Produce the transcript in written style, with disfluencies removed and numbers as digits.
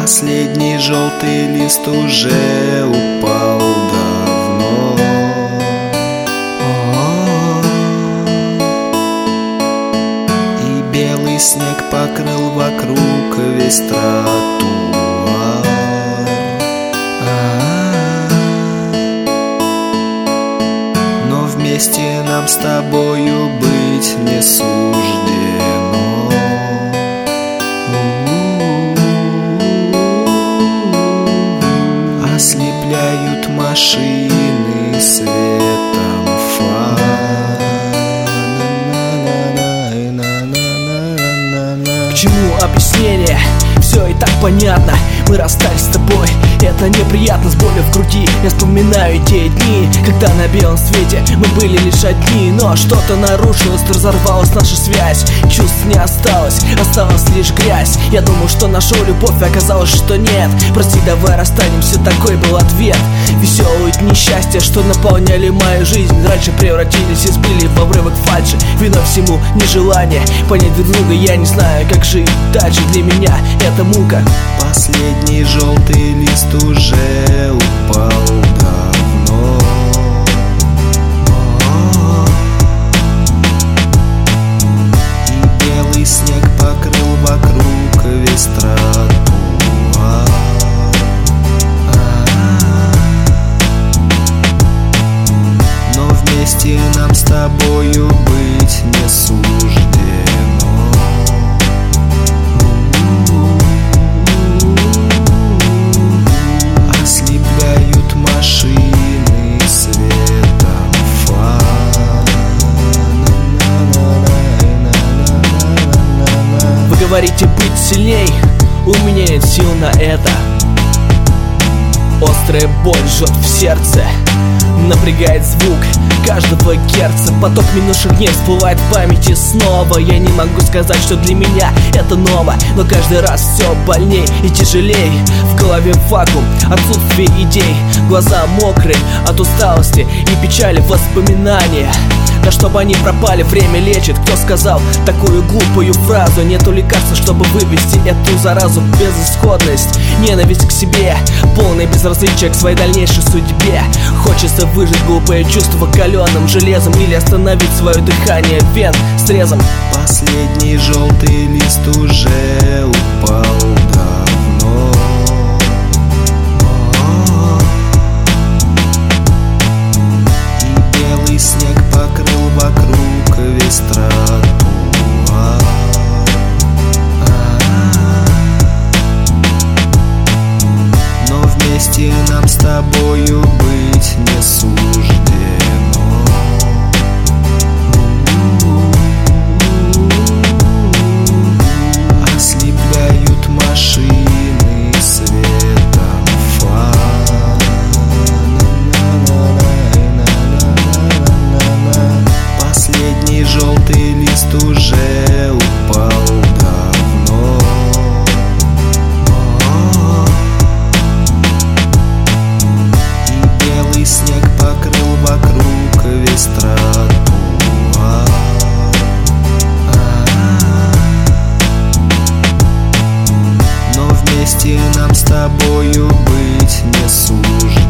Последний желтый лист уже упал давно. И белый снег покрыл вокруг весь тротуар. Но вместе нам с тобою быть не суждено. Ослепляют машины светом фар. К чему объяснение? Все и так понятно. Мы расстались с тобой, это неприятно, с болью в груди. Я вспоминаю те дни, когда на белом свете мы были лишь одни. Но что-то нарушилось, разорвалась наша связь. Чувств не осталось, осталась лишь грязь. Я думал, что нашел любовь, оказалось, что нет. Прости, давай расстанемся, такой был ответ. Веселые дни счастья, что наполняли мою жизнь, раньше превратились и сбили в обрывок фальши. Виной всему нежелание понять друг друга. Я не знаю, как жить дальше, для меня это мука. Последний желтый лист уже упал давно. И белый снег покрыл вокруг весь тротуар. Но вместе нам с тобою быть не суждено. Машины светом фар. Вы говорите быть сильней, у меня нет сил на это. Острая боль жжет в сердце, напрягает звук каждого герца. Поток минувших дней всплывает в памяти снова. Я не могу сказать, что для меня это ново, но каждый раз все больней и тяжелей. В голове вакуум, отсутствие идей, глаза мокрые от усталости и печали воспоминания. Да чтобы они пропали, время лечит. Кто сказал такую глупую фразу? Нету лекарства, чтобы вывести эту заразу. Безысходность, ненависть к себе, полное безразличие к своей дальнейшей судьбе. Хочется выжить глупое чувство каленым железом или остановить свое дыхание вен срезом. Последний желтый лист уже упал давно. И белый снег покрыл вокруг весь тротуар. Но вместе нам с тобою быть не суждено. Ослепляют машины светом фар. Последний желтый лист уже упал давно. И белый снег покрыл вокруг весь тротуар. Но вместе нам с тобою быть не суждено.